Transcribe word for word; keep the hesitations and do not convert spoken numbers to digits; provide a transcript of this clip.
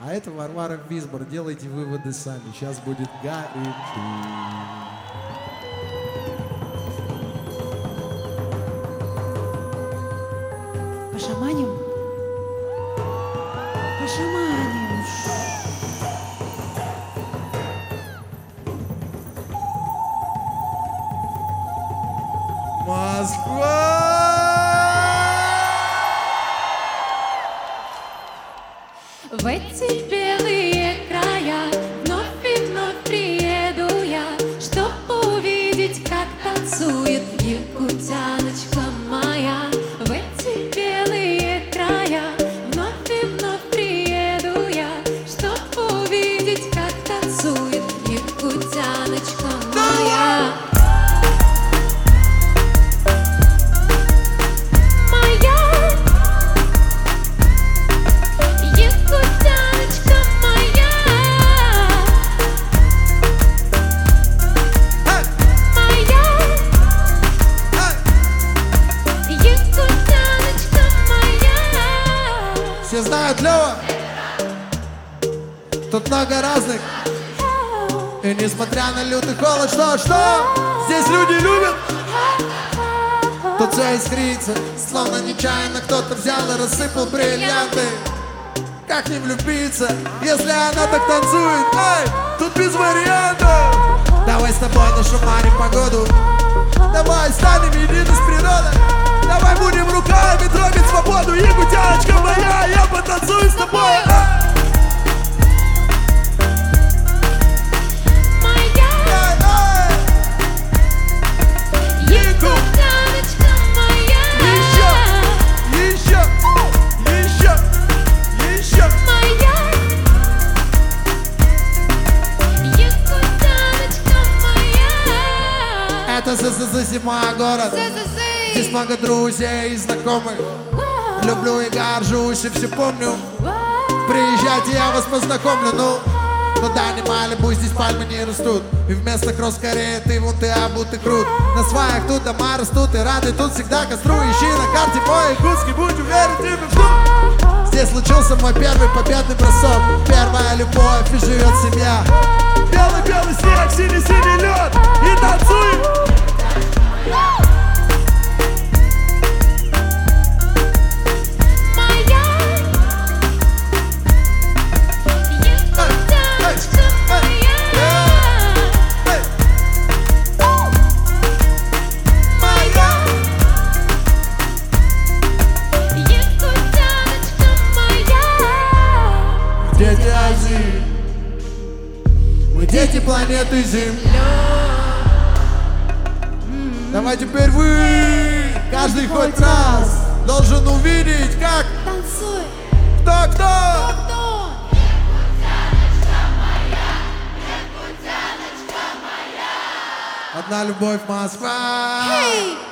А это Варвара Визбор. Делайте выводы сами. Сейчас будет горячо. Пошаманим? Пошаманим. Москва! В эти белые края вновь и вновь приеду я, чтоб увидеть, как танцует якутяночка моя. В эти белые края вновь и вновь приеду я, чтоб увидеть, как танцует якутяночка моя. Все знают Лёва? Тут много разных. И несмотря на лютый холод, что, что? Здесь люди любят. Тут все искрится, словно нечаянно кто-то взял и рассыпал бриллианты. Как не влюбиться, если она так танцует? Эй, тут без вариантов. Давай с тобой нашумарим погоду. Давай станем едины с природой. Давай будем руками трогать свободу. Якутяночка моя, я потанцую с тобой. Моя якутяночка моя. Еще, еще, еще, еще. Моя якутяночка моя. Это ЗЗЗ седьмой город. Здесь много друзей и знакомых. Люблю и горжусь, и все помню. Приезжайте, я вас познакомлю. Ну, ну да, не Малибу, здесь пальмы не растут. И вместо кросс-корея ты вон ты, а будто крут. На сваях тут дома растут и рады тут всегда костру. Ищи на карте мой якутский, будь уверен, тебя жду. Здесь случился мой первый победный бросок. Первая любовь и живет семья. Белый-белый снег, синий-синий лед. И танцуем. Дети Азии, мы дети планеты Земля. Давай теперь вы, каждый хоть раз должен увидеть, как Танцуй. кто, кто. Кто? Одна любовь, Москва. Hey!